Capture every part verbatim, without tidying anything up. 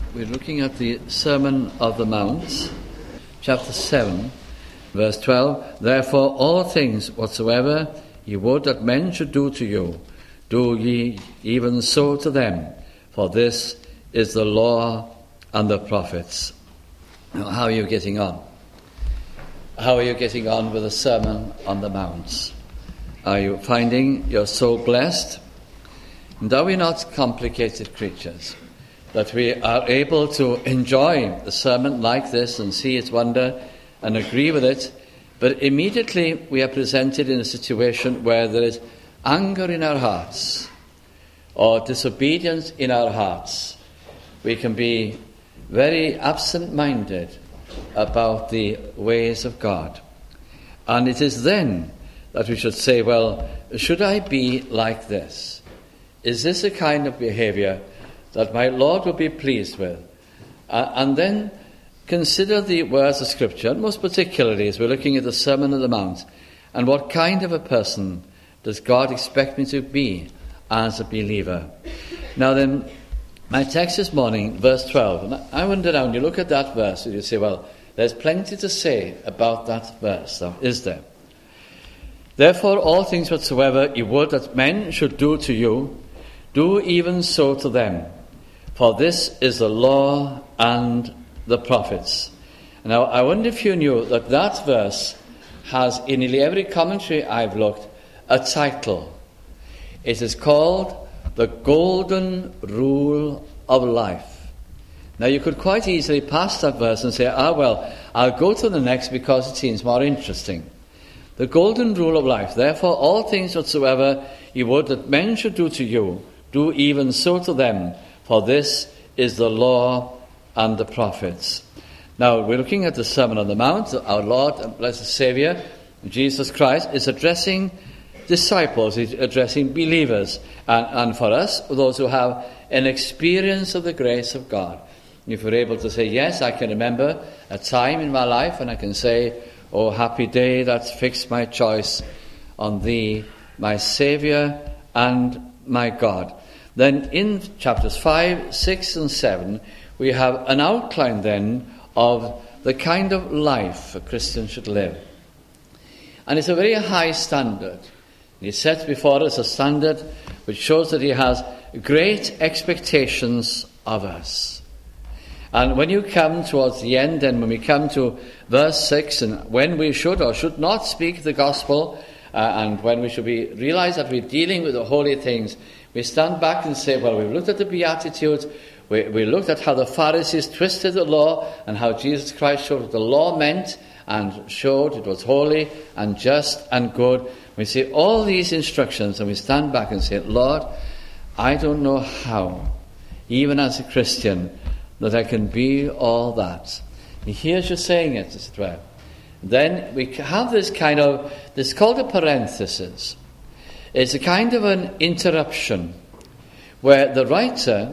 We're looking at the Sermon of the Mount, chapter seven, verse twelve. Therefore all things whatsoever ye would that men should do to you, do ye even so to them, for this is the law and the prophets. Now, how are you getting on? How are you getting on with the Sermon on the Mount? Are you finding you're so blessed? And are we not complicated creatures, that we are able to enjoy the sermon like this and see its wonder and agree with it, but immediately we are presented in a situation where there is anger in our hearts or disobedience in our hearts. We can be very absent-minded about the ways of God. And it is then that we should say, well, should I be like this? Is this a kind of behavior that my Lord will be pleased with? Uh, and then consider the words of Scripture, most particularly as we're looking at the Sermon on the Mount, and what kind of a person does God expect me to be as a believer? Now then, my text this morning, verse twelve, and I wonder now, when you look at that verse, you say, well, there's plenty to say about that verse, now, is there? Therefore, all things whatsoever ye would that men should do to you, do even so to them. For this is the law and the prophets. Now, I wonder if you knew that that verse has, in nearly every commentary I've looked, a title. It is called The Golden Rule of Life. Now, you could quite easily pass that verse and say, ah, well, I'll go to the next because it seems more interesting. The Golden Rule of Life. Therefore, all things whatsoever ye would that men should do to you, do even so to them, for this is the law and the prophets. Now, we're looking at the Sermon on the Mount. Our Lord and blessed Saviour, Jesus Christ, is addressing disciples, he's addressing believers, and, and for us, those who have an experience of the grace of God. If we're able to say, yes, I can remember a time in my life, and I can say, oh, happy day that fixed my choice on thee, my Saviour and my God. Then in chapters five, six and seven, we have an outline then of the kind of life a Christian should live. And it's a very high standard. He sets before us a standard which shows that he has great expectations of us. And when you come towards the end, and when we come to verse six, and when we should or should not speak the gospel, uh, and when we should be realize that we're dealing with the holy things, we stand back and say, well, we've looked at the Beatitudes, we, we looked at how the Pharisees twisted the law, and how Jesus Christ showed what the law meant, and showed it was holy and just and good. We see all these instructions, and we stand back and say, Lord, I don't know how, even as a Christian, that I can be all that. He hears you saying it, as it were. Then we have this kind of, this is called a parenthesis. It's a kind of an interruption where the writer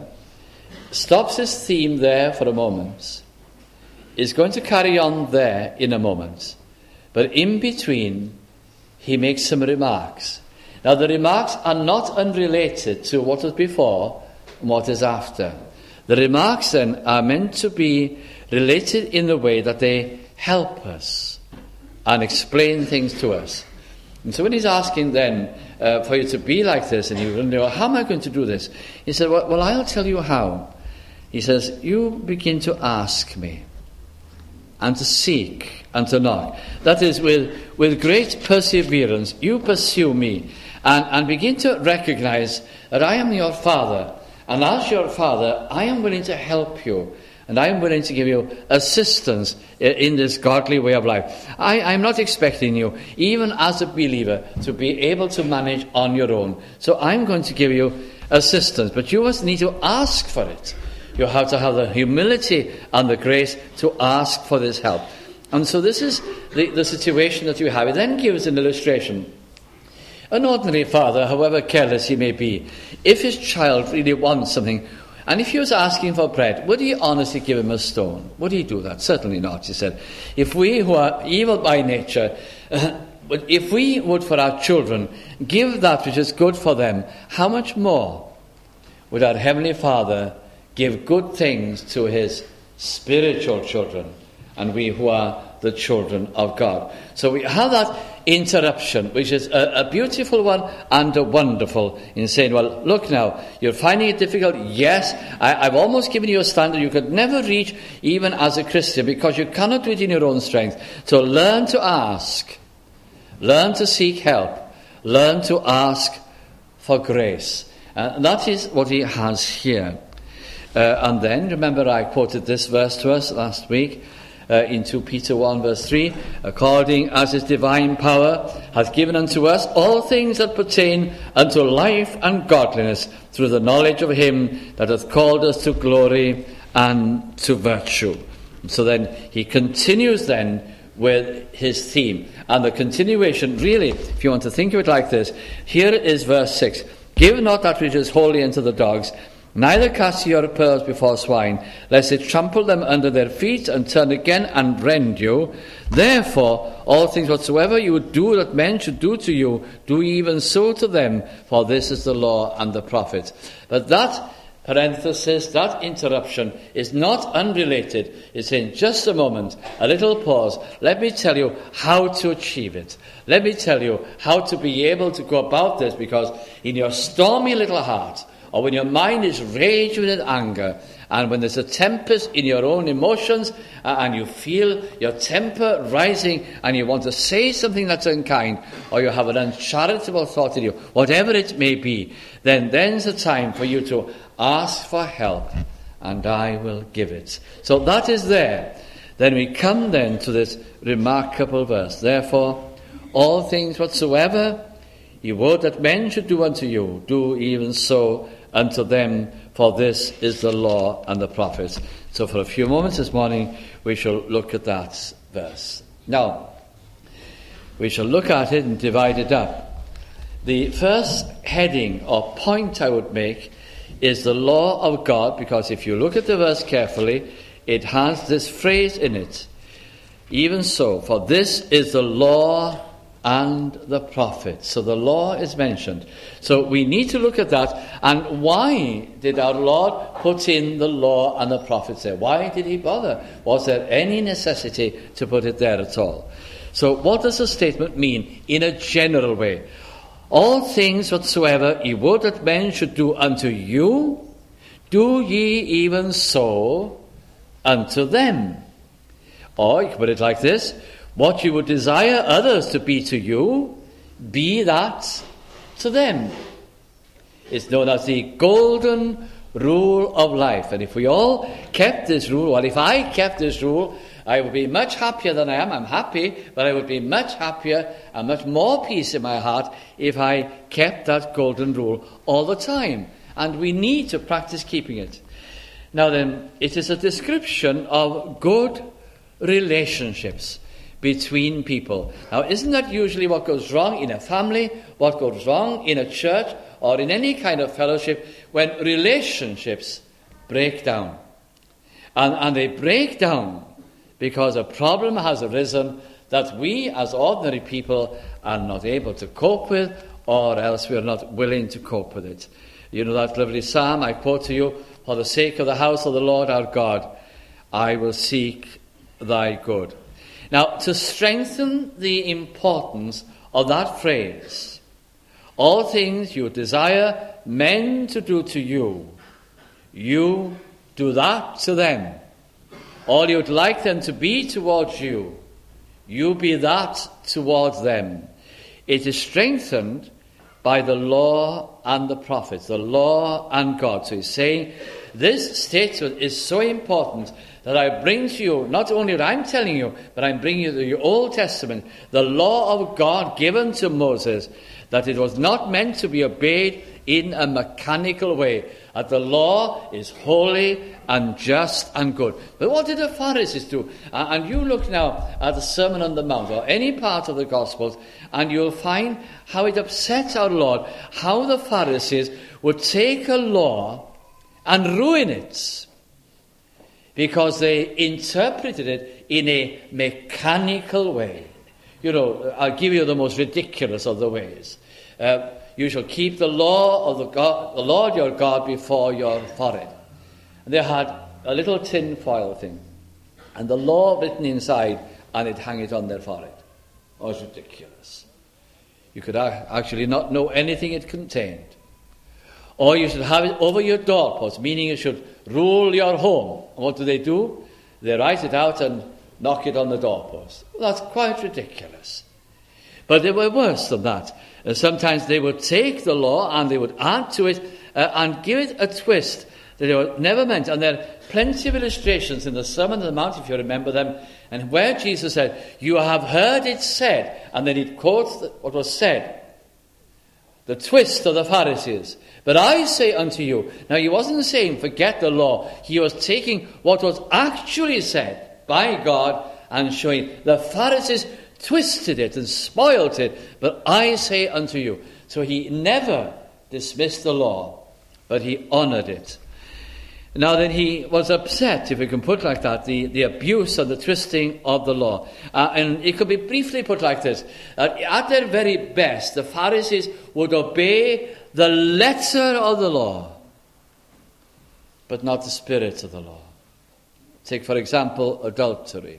stops his theme there for a moment, is going to carry on there in a moment, but in between he makes some remarks. Now the remarks are not unrelated to what was before and what is after. The remarks then are meant to be related in the way that they help us and explain things to us. And so when he's asking then uh, for you to be like this, and you wonder, well, how am I going to do this? He said, well, well, I'll tell you how. He says, you begin to ask me, and to seek, and to knock. That is, with, with great perseverance, you pursue me, and, and begin to recognize that I am your Father, and as your Father, I am willing to help you, and I am willing to give you assistance in this godly way of life. I, I'm not expecting you, even as a believer, to be able to manage on your own. So I'm going to give you assistance, but you must need to ask for it. You have to have the humility and the grace to ask for this help. And so this is the, the situation that you have. It then gives an illustration. An ordinary father, however careless he may be, if his child really wants something, and if he was asking for bread, would he honestly give him a stone? Would he do that? Certainly not, he said. If we who are evil by nature, uh, if we would for our children give that which is good for them, how much more would our Heavenly Father give good things to his spiritual children, and we who are the children of God. So we have that interruption, which is a, a beautiful one and a wonderful, in saying, well, look now, you're finding it difficult. Yes, I, I've almost given you a standard you could never reach even as a Christian, because you cannot do it in your own strength. So learn to ask, learn to seek help, learn to ask for grace. And that is what he has here. Uh, and then, remember I quoted this verse to us last week, Uh, in two Peter one verse three, according as his divine power hath given unto us all things that pertain unto life and godliness, through the knowledge of him that hath called us to glory and to virtue. So then he continues then with his theme. And the continuation, really, if you want to think of it like this, here is verse six. Give not that which is holy unto the dogs, neither cast ye your pearls before swine, lest they trample them under their feet, and turn again and rend you. Therefore, all things whatsoever you would do that men should do to you, do ye even so to them, for this is the law and the prophets. But that parenthesis, that interruption, is not unrelated. It's in just a moment, a little pause. Let me tell you how to achieve it. Let me tell you how to be able to go about this, because in your stormy little heart, or when your mind is raging with anger, and when there's a tempest in your own emotions, uh, and you feel your temper rising, and you want to say something that's unkind, or you have an uncharitable thought in you, whatever it may be, then then's the time for you to ask for help, and I will give it. So that is there. Then we come then to this remarkable verse. Therefore, all things whatsoever ye would that men should do unto you, do even so unto them, for this is the law and the prophets. So for a few moments this morning, we shall look at that verse. Now, we shall look at it and divide it up. The first heading or point I would make is the law of God, because if you look at the verse carefully, it has this phrase in it. Even so, for this is the law and the prophets. So the law is mentioned. So we need to look at that. And why did our Lord put in the law and the prophets there? Why did he bother? Was there any necessity to put it there at all? So what does the statement mean in a general way? All things whatsoever ye would that men should do unto you, do ye even so unto them. Or you can put it like this: what you would desire others to be to you, be that to them. It's known as the golden rule of life. And if we all kept this rule, well, if I kept this rule, I would be much happier than I am. I'm happy, but I would be much happier and much more peace in my heart if I kept that golden rule all the time. And we need to practice keeping it. Now then, it is a description of good relationships between people. Now, isn't that usually what goes wrong in a family, what goes wrong in a church, or in any kind of fellowship, when relationships break down? And, and they break down because a problem has arisen that we as ordinary people are not able to cope with, or else we are not willing to cope with it. You know that lovely psalm I quote to you: for the sake of the house of the Lord our God, I will seek thy good. Now, to strengthen the importance of that phrase, all things you desire men to do to you, you do that to them. All you'd like them to be towards you, you be that towards them. It is strengthened by the law and the prophets, the law and God. So he's saying this statement is so important that I bring to you, not only what I'm telling you, but I'm bringing you the Old Testament, the law of God given to Moses, that it was not meant to be obeyed in a mechanical way, that the law is holy and just and good. But what did the Pharisees do? Uh, and you look now at the Sermon on the Mount, or any part of the Gospels, and you'll find how it upset our Lord, how the Pharisees would take a law and ruin it, because they interpreted it in a mechanical way. You know, I'll give you the most ridiculous of the ways. Uh, you shall keep the law of the, God, the Lord your God before your forehead. And they had a little tin foil thing, and the law written inside, and they'd hang it on their forehead. It was ridiculous. You could actually not know anything it contained. Or you should have it over your doorpost, meaning it should rule your home. And what do they do? They write it out and knock it on the doorpost. Well, that's quite ridiculous. But they were worse than that. Uh, sometimes they would take the law and they would add to it uh, and give it a twist that they were never meant. And there are plenty of illustrations in the Sermon on the Mount, if you remember them, and where Jesus said, "You have heard it said," and then he quotes what was said, the twist of the Pharisees. "But I say unto you," now he wasn't saying forget the law, he was taking what was actually said by God and showing the Pharisees twisted it and spoiled it, "but I say unto you." So he never dismissed the law, but he honoured it. Now then, he was upset, if we can put it like that, the, the abuse and the twisting of the law. Uh, and it could be briefly put like this. Uh, at their very best, the Pharisees would obey the letter of the law, but not the spirit of the law. Take, for example, adultery.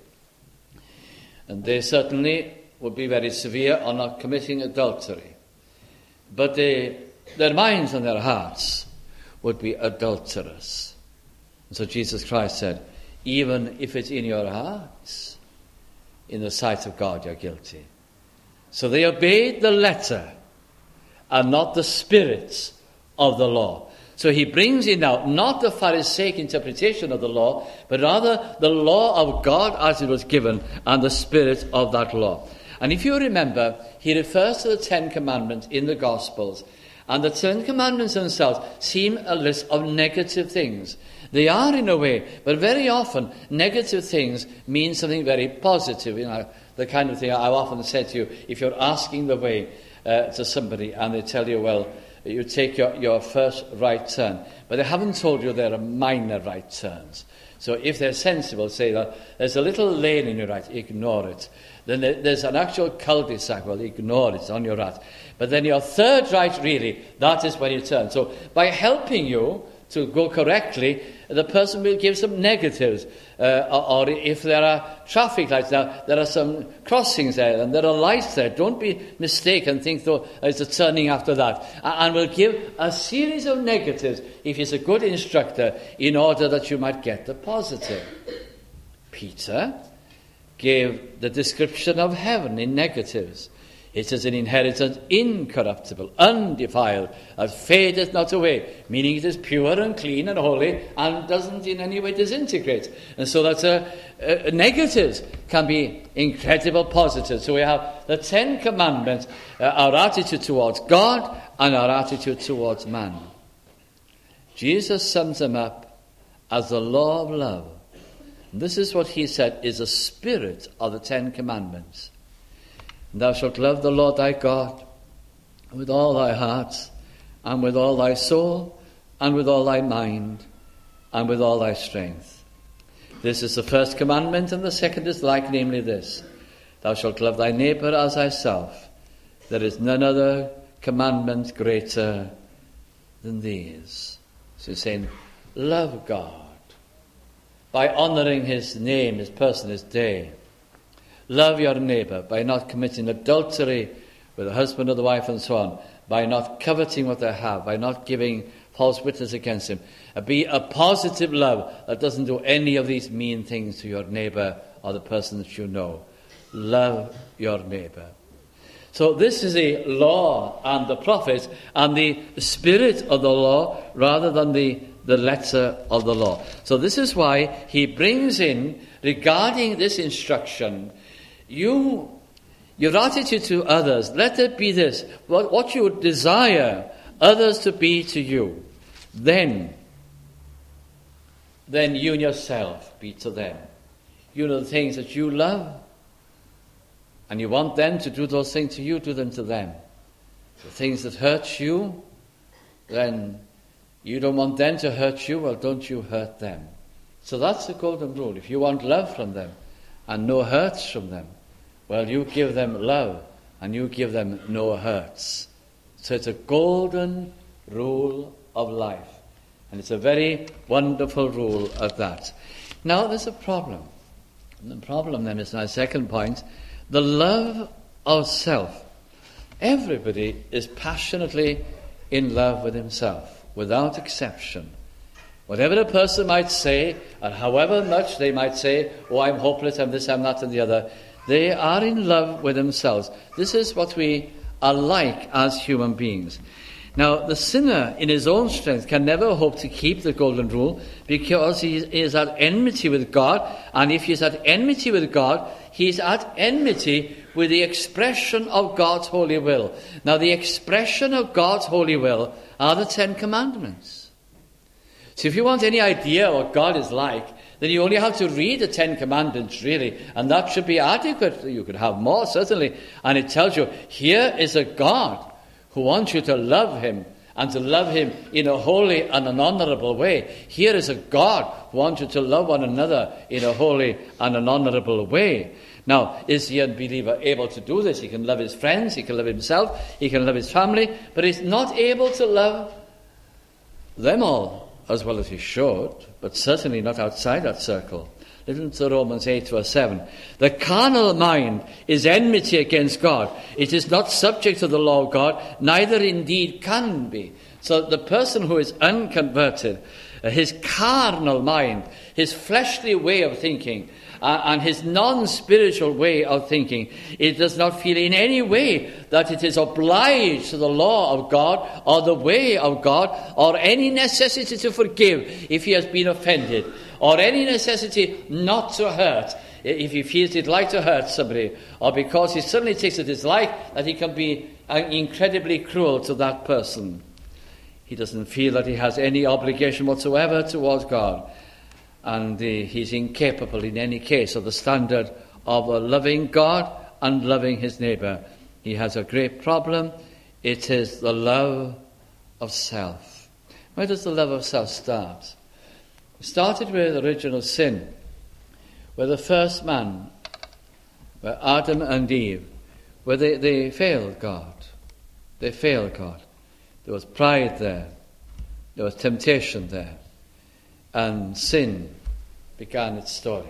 And they certainly would be very severe on not committing adultery. But they, their minds and their hearts would be adulterous. And so Jesus Christ said, even if it's in your hearts, in the sight of God you're guilty. So they obeyed the letter and not the spirit of the law. So he brings in now not the Pharisaic interpretation of the law, but rather the law of God as it was given and the spirit of that law. And if you remember, he refers to the Ten Commandments in the Gospels. And the Ten Commandments themselves seem a list of negative things. They are in a way, but very often negative things mean something very positive. You know, the kind of thing I've often said to you, if you're asking the way uh, to somebody and they tell you, well, you take your, your first right turn, but they haven't told you there are minor right turns. So if they're sensible, say that there's a little lane in your right, ignore it. Then there's an actual cul-de-sac, well, ignore it, it's on your right. But then your third right, really, that is when you turn. So by helping you to go correctly, the person will give some negatives. Uh, or, or if there are traffic lights, now there are some crossings there, and there are lights there. Don't be mistaken, think though it's a turning after that. And will give a series of negatives if he's a good instructor, in order that you might get the positive. Peter gave the description of heaven in negatives. It is an inheritance incorruptible, undefiled, that fadeth not away, meaning it is pure and clean and holy and doesn't in any way disintegrate. And so that uh, uh, negatives can be incredible positives. So we have the Ten Commandments, uh, our attitude towards God and our attitude towards man. Jesus sums them up as the law of love. And this is what he said is the spirit of the Ten Commandments. Thou shalt love the Lord thy God with all thy heart, and with all thy soul, and with all thy mind, and with all thy strength. This is the first commandment, and the second is like, namely this: thou shalt love thy neighbour as thyself. There is none other commandment greater than these. So he's saying, love God by honouring his name, his person, his day. Love your neighbour by not committing adultery with the husband or the wife and so on, by not coveting what they have, by not giving false witness against him. Be a positive love that doesn't do any of these mean things to your neighbour or the person that you know. Love your neighbour. So this is a law and the prophets and the spirit of the law rather than the, the letter of the law. So this is why he brings in, regarding this instruction, You, your attitude to others, let it be this, what, what you would desire others to be to you. Then, then you yourself be to them. You know the things that you love, and you want them to do those things to you, do them to them. The things that hurt you, then you don't want them to hurt you, well, don't you hurt them. So that's the golden rule. If you want love from them and no hurts from them, well, you give them love and you give them no hurts. So it's a golden rule of life. And it's a very wonderful rule at that. Now, there's a problem. And the problem then is my second point, the love of self. Everybody is passionately in love with himself, without exception. Whatever a person might say, and however much they might say, oh, I'm hopeless, I'm this, I'm that, and the other, they are in love with themselves. This is what we are like as human beings. Now, the sinner in his own strength can never hope to keep the golden rule because he is at enmity with God, and if he is at enmity with God, he is at enmity with the expression of God's holy will. Now, the expression of God's holy will are the Ten Commandments. So if you want any idea what God is like, then you only have to read the Ten Commandments, really, and that should be adequate. You could have more, certainly, and it tells you, here is a God who wants you to love him, and to love him in a holy and an honourable way. Here is a God who wants you to love one another in a holy and an honourable way. Now, is the unbeliever able to do this? He can love his friends, he can love himself, he can love his family, but he's not able to love them all as well as he should, but certainly not outside that circle. Listen to Romans eight verse seven. The carnal mind is enmity against God. It is not subject to the law of God, neither indeed can be. So the person who is unconverted, uh, his carnal mind, his fleshly way of thinking, uh, and his non-spiritual way of thinking, it does not feel in any way that it is obliged to the law of God or the way of God or any necessity to forgive if he has been offended, or any necessity not to hurt if he feels he'd like to hurt somebody, or because he suddenly takes a dislike that he can be incredibly cruel to that person. He doesn't feel that he has any obligation whatsoever towards God, and uh, he's incapable in any case of the standard of uh, loving God and loving his neighbour. He has a great problem. It is the love of self. Where does the love of self start? It started with original sin, where the first man, where Adam and Eve, where they, they failed God. They failed God. There was pride there. There was temptation there. And sin began its story.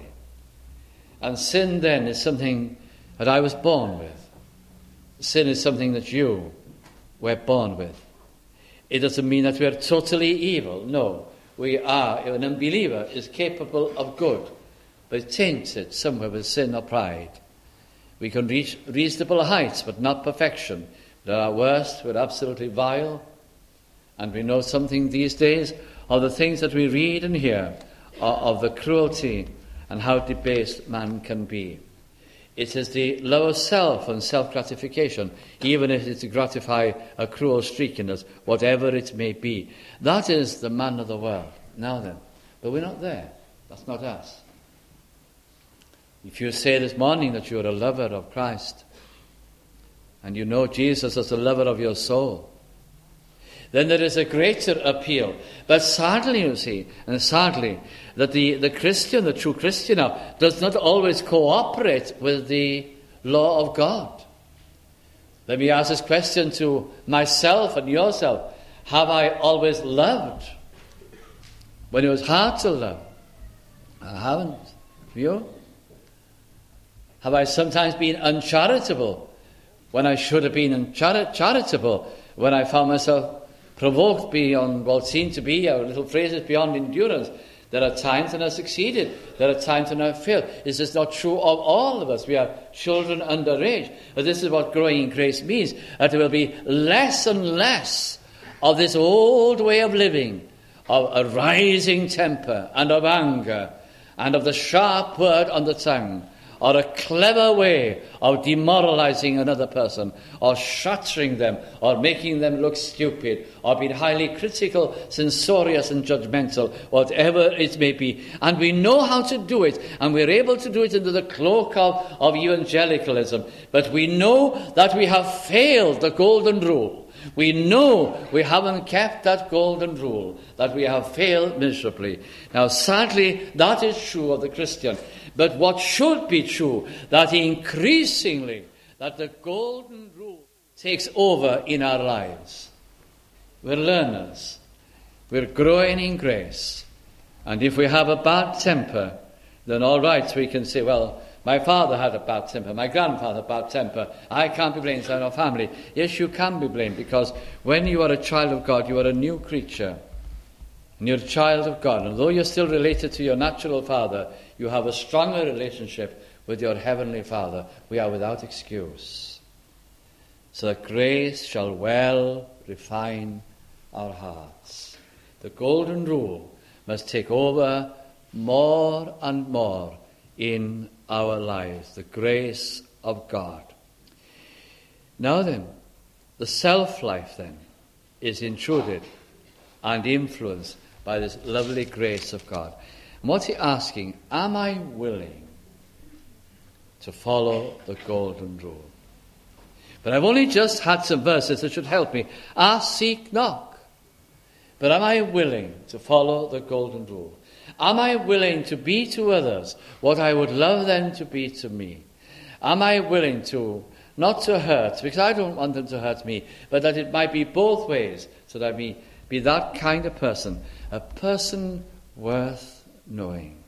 And sin then is something that I was born with. Sin is something that you were born with. It doesn't mean that we are totally evil. No. We are, an unbeliever is capable of good, but it's tainted somewhere with sin or pride. We can reach reasonable heights, but not perfection. At our worst, we're absolutely vile. And we know something these days of the things that we read and hear, of the cruelty and how debased man can be. It is the love of self and self-gratification, even if it's to gratify a cruel streak in us, whatever it may be. That is the man of the world. Now then, but we're not there. That's not us. If you say this morning that you're a lover of Christ, and you know Jesus as the lover of your soul, then there is a greater appeal. But sadly, you see, and sadly, that the, the Christian, the true Christian now, does not always cooperate with the law of God. Let me ask this question to myself and yourself. Have I always loved when it was hard to love? I haven't. You? Have I sometimes been uncharitable when I should have been unchari- charitable, when I found myself provoked beyond what seemed to be, our little phrases, beyond endurance? There are times when I've succeeded. There are times when I've failed. Is this not true of all of us? We are children underage. But this is what growing in grace means, that there will be less and less of this old way of living, of a rising temper and of anger and of the sharp word on the tongue, or a clever way of demoralizing another person, or shattering them, or making them look stupid, or being highly critical, censorious and judgmental, whatever it may be. And we know how to do it, and we're able to do it under the cloak of, of evangelicalism. But we know that we have failed the golden rule. We know we haven't kept that golden rule, that we have failed miserably. Now, sadly, that is true of the Christian. But what should be true, that increasingly, that the golden rule takes over in our lives. We're learners. we're growing in grace. And if we have a bad temper, then all right, we can say, well, my father had a bad temper, my grandfather had a bad temper, I can't be blamed in our family. Yes, you can be blamed, because when you are a child of God, you are a new creature. And you're a child of God. And though you're still related to your natural father, you have a stronger relationship with your heavenly Father. We are without excuse. So that grace shall well refine our hearts. The golden rule must take over more and more in our lives. The grace of God. Now then, the self-life then is intruded and influenced by this lovely grace of God. And what's he asking? Am I willing to follow the golden rule? But I've only just had some verses that should help me. Ask, seek, knock. But am I willing to follow the golden rule? Am I willing to be to others what I would love them to be to me? Am I willing to, not to hurt, because I don't want them to hurt me, but that it might be both ways, so that I may be that kind of person, a person worth knowing.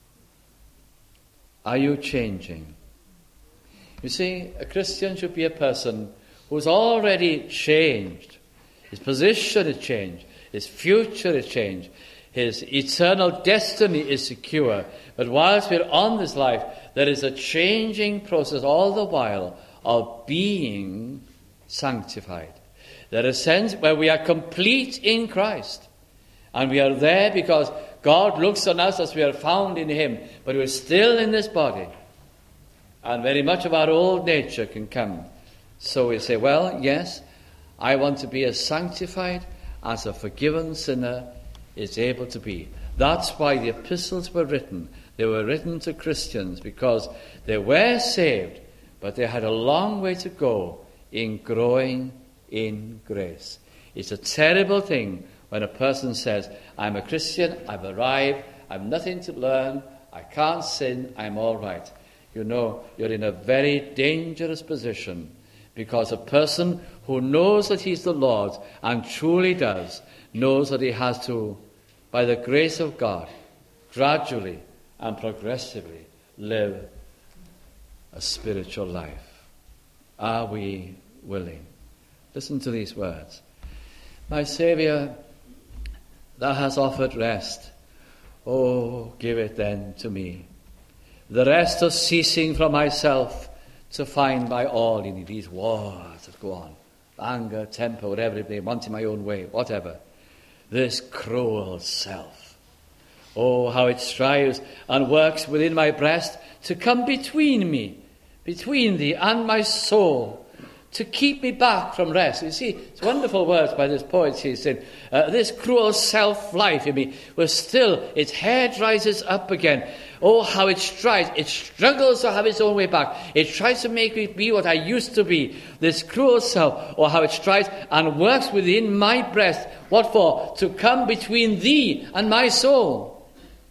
Are you changing? You see, a Christian should be a person who's already changed. His position is changed. His future is changed. His eternal destiny is secure. But whilst we're on this life, there is a changing process all the while of being sanctified. There is a sense where we are complete in Christ. And we are there because God looks on us as we are found in him. But we're still in this body. And very much of our old nature can come. So we say, well, yes, I want to be as sanctified as a forgiven sinner is able to be. That's why the epistles were written. They were written to Christians because they were saved, but they had a long way to go in growing in grace. It's a terrible thing when a person says, I'm a Christian, I've arrived, I've nothing to learn, I can't sin, I'm all right. You know, you're in a very dangerous position, because a person who knows that he's the Lord, and truly does, knows that he has to, by the grace of God, gradually and progressively live a spiritual life. Are we willing? Listen to these words. My Saviour, thou hast offered rest. Oh, give it then to me. The rest of ceasing from myself to find by all in these wars that go on. Anger, temper, whatever it may be, wanting my own way, whatever. This cruel self. Oh, how it strives and works within my breast to come between me, between thee and my soul, to keep me back from rest. You see, it's wonderful words by this poet. He said, uh, this cruel self-life in me, where still its head rises up again. Oh, how it strives. It struggles to have its own way back. It tries to make me be what I used to be. This cruel self. Oh, how it strives and works within my breast. What for? To come between thee and my soul.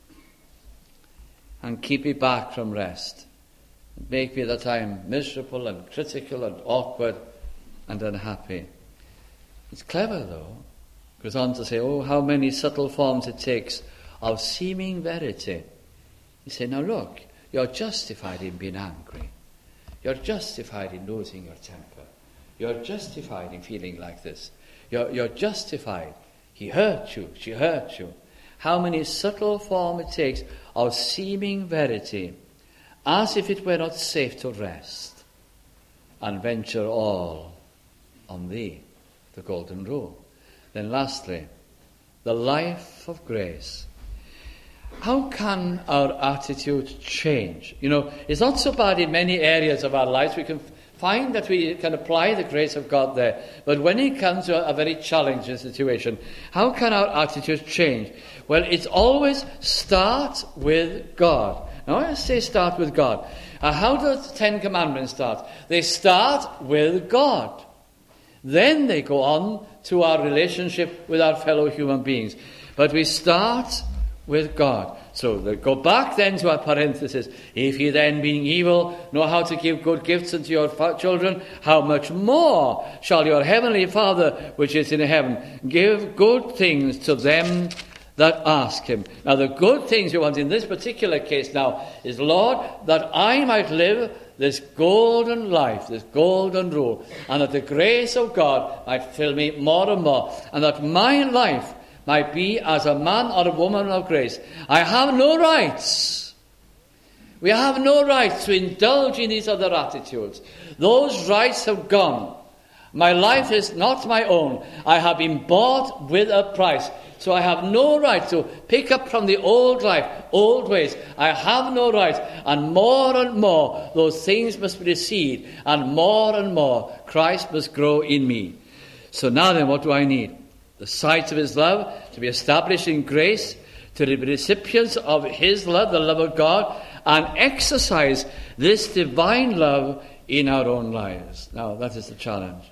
And keep me back from rest. Make me that I am miserable and critical and awkward and unhappy. It's clever, though. It goes on to say, oh, how many subtle forms it takes of seeming verity. You say, now look, you're justified in being angry. You're justified in losing your temper. You're justified in feeling like this. You're, you're justified. He hurt you. She hurt you. How many subtle forms it takes of seeming verity, as if it were not safe to rest and venture all on thee, the golden rule. Then lastly, the life of grace. How can our attitude change? You know, it's not so bad in many areas of our lives. We can find that we can apply the grace of God there. But when it comes to a very challenging situation, how can our attitude change? Well, it's always start with God. Now, I say start with God. Uh, how does the Ten Commandments start? They start with God. Then they go on to our relationship with our fellow human beings. But we start with God. So they go back then to our parenthesis. If ye then, being evil, know how to give good gifts unto your fa- children, how much more shall your heavenly Father, which is in heaven, give good things to them that ask him. Now the good things you want in this particular case now is, Lord, that I might live this golden life, this golden rule, and that the grace of God might fill me more and more, and that my life might be as a man or a woman of grace. I have no rights. We have no rights to indulge in these other attitudes. Those rights have gone. My life is not my own. I have been bought with a price. So I have no right to pick up from the old life, old ways. I have no right. And more and more, those things must recede. And more and more, Christ must grow in me. So now then, what do I need? The sight of his love, to be established in grace, to be recipients of his love, the love of God, and exercise this divine love in our own lives. Now, that is the challenge.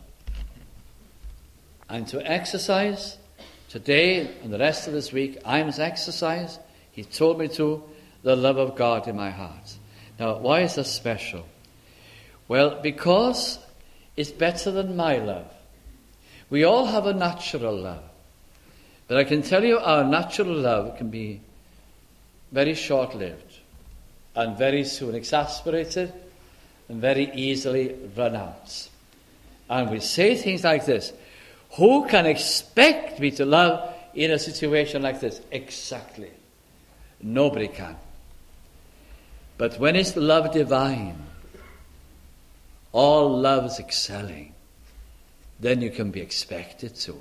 And to exercise today and the rest of this week, I must exercise, he told me to, the love of God in my heart. Now, why is this special? Well, because it's better than my love. We all have a natural love. But I can tell you our natural love can be very short-lived and very soon exasperated and very easily run out. And we say things like this: who can expect me to love in a situation like this? Exactly. Nobody can. But when it's love divine, all love's excelling, then you can be expected to.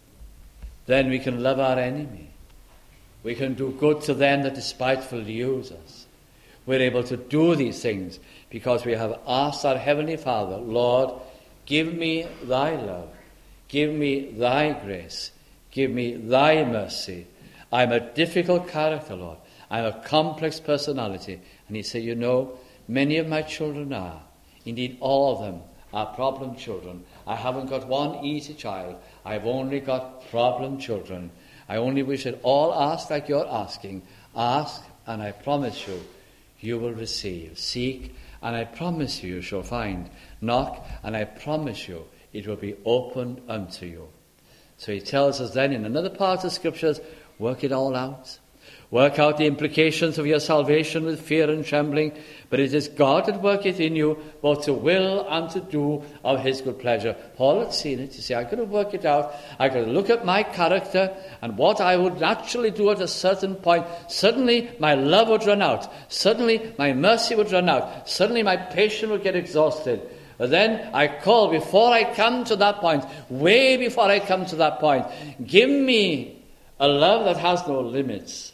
Then we can love our enemy. We can do good to them that despitefully use us. We're able to do these things because we have asked our Heavenly Father, Lord, give me thy love. Give me thy grace. Give me thy mercy. I'm a difficult character, Lord. I'm a complex personality. And he said, you know, many of my children are. Indeed, all of them are problem children. I haven't got one easy child. I've only got problem children. I only wish that all ask like you're asking. Ask, and I promise you, you will receive. Seek, and I promise you, you shall find. Knock, and I promise you, it will be opened unto you. So he tells us then in another part of the Scriptures, work it all out. Work out the implications of your salvation with fear and trembling, but it is God that worketh in you both to will and to do of his good pleasure. Paul had seen it. You see, I could have worked it out. I could look at my character and what I would naturally do at a certain point. Suddenly my love would run out. Suddenly my mercy would run out. Suddenly my patience would get exhausted. But then I call, before I come to that point, way before I come to that point, give me a love that has no limits.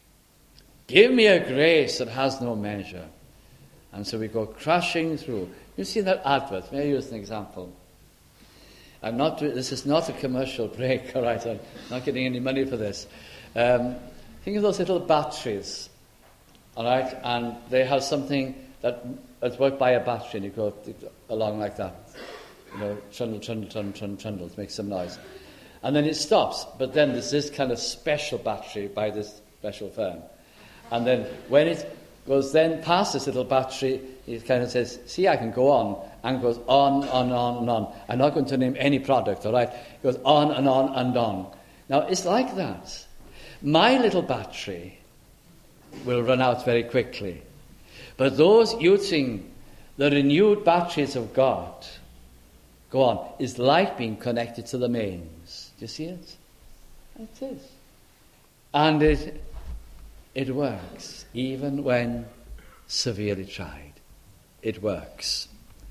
Give me a grace that has no measure. And so we go crashing through. You see that advert? May I use an example? I'm not doing, this is not a commercial break, all right? I'm not getting any money for this. Um, think of those little batteries, all right? And they have something that that's worked by a battery, and you go along like that. You know, trundle, trundle, trundle, trundle, trundle, to make some noise. And then it stops. But then there's this kind of special battery by this special firm. And then when it goes then past this little battery, it kind of says, see, I can go on, and goes on, on, on, and on. I'm not going to name any product, all right? It goes on and on and on. Now, it's like that. My little battery will run out very quickly. But those using the renewed batteries of God, go on, is like being connected to the mains. Do you see it? It is. And it... It works, even when severely tried. It works.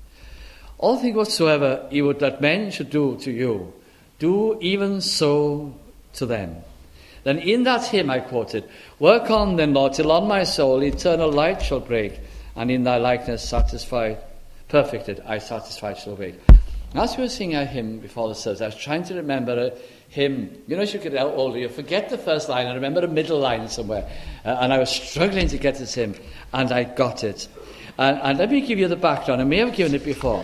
All things whatsoever you would that men should do to you, do even so to them. Then in that hymn I quoted, work on then, Lord, till on my soul eternal light shall break, and in thy likeness satisfied, perfected, I satisfied shall wake. As we were singing a hymn before the service, I was trying to remember a hymn. You know, as you get older, you forget the first line. I remember a middle line somewhere. Uh, and I was struggling to get this hymn, and I got it. And, and let me give you the background. I may have given it before.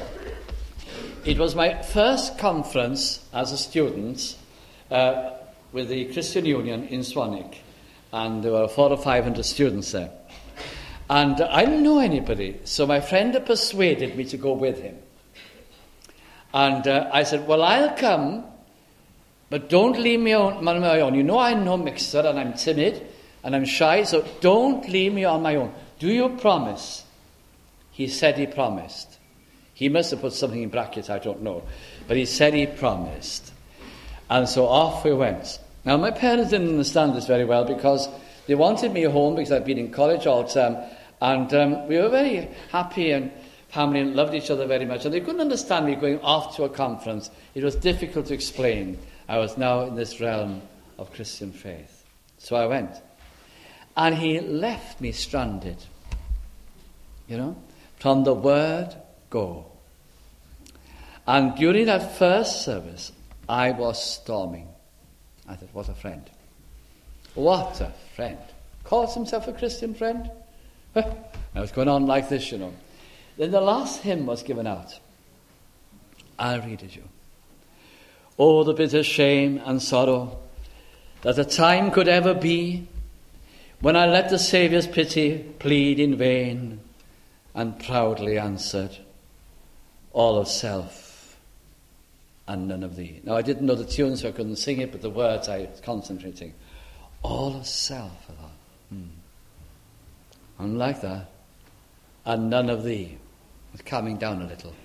It was my first conference as a student uh, with the Christian Union in Swanwick. and there were four or five hundred students there. And I didn't know anybody, so my friend had persuaded me to go with him. And uh, I said, well, I'll come, but don't leave me on, on my own. You know I'm no mixer, and I'm timid, and I'm shy, so don't leave me on my own. Do you promise? He said he promised. He must have put something in brackets, I don't know. But he said he promised. And so off we went. Now, my parents didn't understand this very well because they wanted me home because I'd been in college all the time. And um, we were very happy and family and loved each other very much. And they couldn't understand me going off to a conference. It was difficult to explain. I was now in this realm of Christian faith. So I went. And he left me stranded. You know, from the word go. And during that first service, I was storming. I thought, what a friend. What a friend. Calls himself a Christian friend? I was going on like this, you know. Then the last hymn was given out. I'll read it you. Oh, the bitter shame and sorrow that a time could ever be when I let the Saviour's pity plead in vain and proudly answered, all of self and none of thee. Now, I didn't know the tune, so I couldn't sing it, but the words I was concentrating. All of self, I thought. Hmm. And like that, and none of thee. It's calming down a little.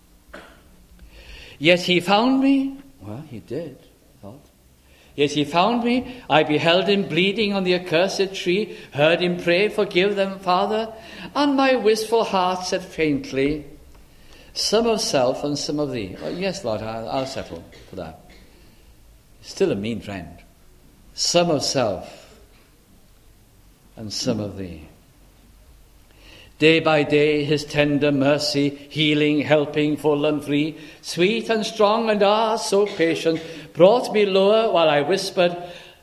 Yet he found me. Well, he did, I thought. Yet he found me. I beheld him bleeding on the accursed tree, heard him pray, forgive them, Father. And my wistful heart said faintly, some of self and some of thee. Oh, yes, Lord, I'll, I'll settle for that. Still a mean friend. Some of self and some of thee. Day by day his tender mercy, healing, helping, full and free, sweet and strong and ah, so patient, brought me lower while I whispered,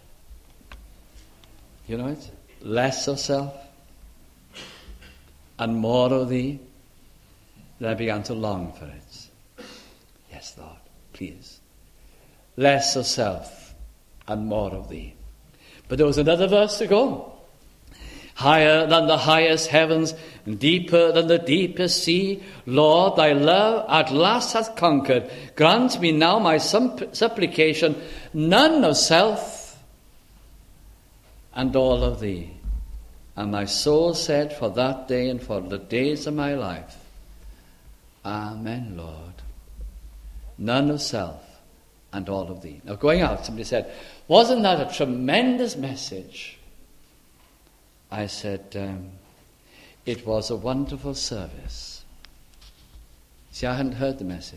you know it, less of self and more of thee. Then I began to long for it. Yes, Lord, please. Less of self and more of thee. But there was another verse to go. Higher than the highest heavens, and deeper than the deepest sea, Lord, thy love at last hath conquered. Grant me now my supplication, none of self and all of thee. And my soul said for that day and for the days of my life, Amen, Lord. None of self and all of thee. Now, going out, somebody said, wasn't that a tremendous message? I said, um, it was a wonderful service. See, I hadn't heard the message.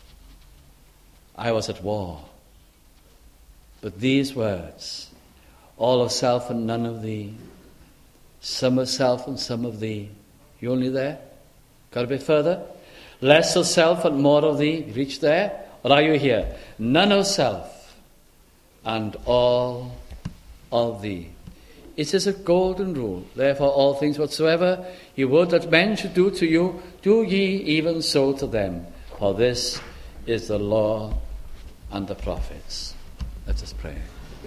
I was at war. But these words, all of self and none of thee, some of self and some of thee, you only there? Got a bit further? Less of self and more of thee, you reach there? Or are you here? None of self and all of thee. It is a golden rule. Therefore, all things whatsoever ye would that men should do to you, do ye even so to them. For this is the law and the prophets. Let us pray.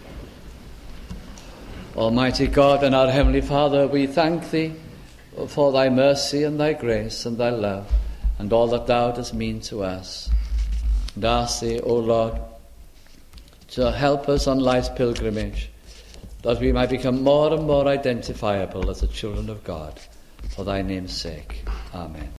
Almighty God and our Heavenly Father, we thank thee for thy mercy and thy grace and thy love and all that thou dost mean to us. And ask thee, O Lord, to help us on life's pilgrimage, that we might become more and more identifiable as the children of God, for thy name's sake. Amen.